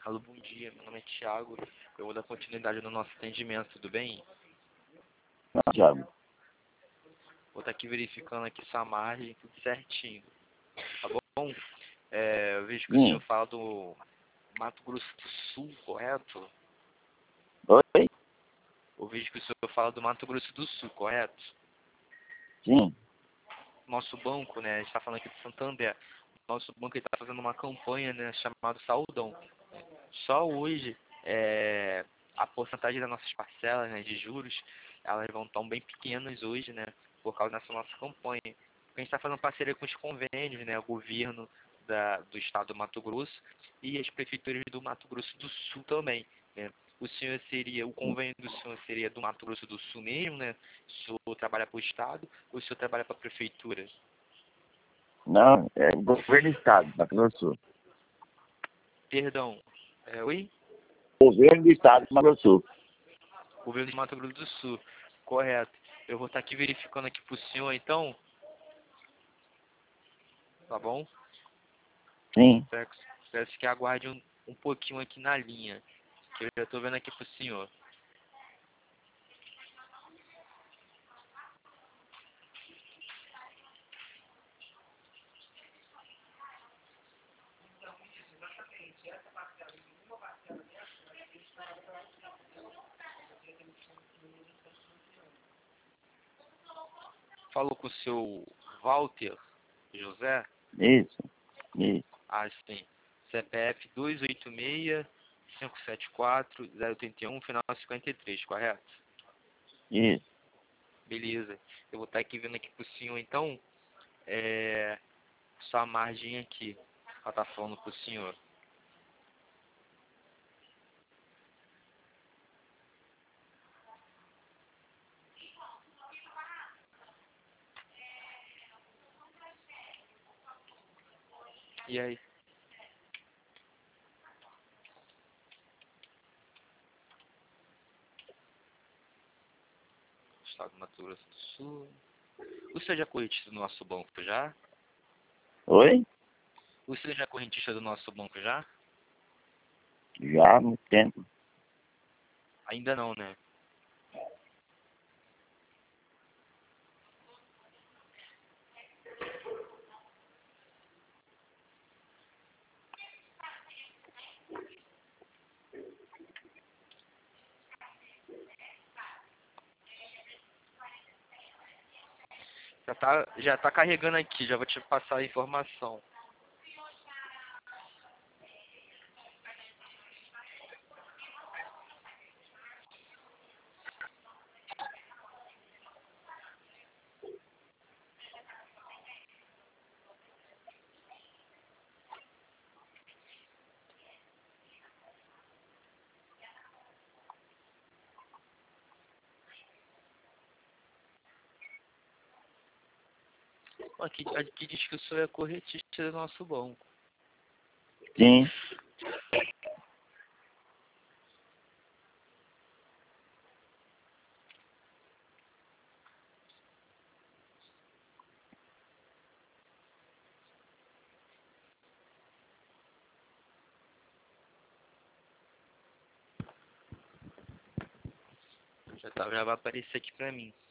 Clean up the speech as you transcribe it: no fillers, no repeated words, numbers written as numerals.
Alô, bom dia. Meu nome é Thiago. Eu vou dar continuidade no nosso atendimento, tudo bem? Não, Thiago. Vou estar aqui verificando aqui sua margem, tudo certinho. Tá bom? Eu vejo que o senhor Sim. fala do Mato Grosso do Sul, correto? Oi? Eu vejo que o senhor fala do Mato Grosso do Sul, correto? Sim. Nosso banco, né? A gente está falando aqui de Santander. Nosso banco está fazendo uma campanha, né, chamada Saudão. Só hoje, a porcentagem das nossas parcelas, né, de juros, elas vão estar bem pequenas hoje, né, por causa dessa nossa campanha. Porque a gente está fazendo parceria com os convênios, né, o governo do estado do Mato Grosso e as prefeituras do Mato Grosso do Sul também, né. O convênio do senhor seria do Mato Grosso do Sul mesmo, né? O senhor trabalha para o estado ou o senhor trabalha para a prefeitura? Não, é o governo do estado, Mato Grosso do Sul. Perdão, oi? Governo do estado do Mato Grosso do Sul. Governo do Mato Grosso do Sul, correto. Eu vou estar aqui verificando aqui pro senhor, então, tá bom? Sim. Peço que aguarde um pouquinho aqui na linha, que eu já estou vendo aqui pro senhor. Falou com o seu Walter José? Isso. Isso. Ah, sim. CPF 286-574-031, final 53, correto? Isso. Beleza. Eu vou estar aqui vendo aqui pro senhor, então, sua margem aqui. Ela tá falando pro senhor. E aí? Estado do Mato Grosso do Sul. O senhor já é correntista do nosso banco já? Oi? O senhor já é correntista do nosso banco já? Já há muito tempo. Ainda não, né? Já tá carregando aqui, já vou te passar a informação. Aqui diz que o senhor é correntista do nosso banco. Sim. Já vai aparecer aqui pra mim.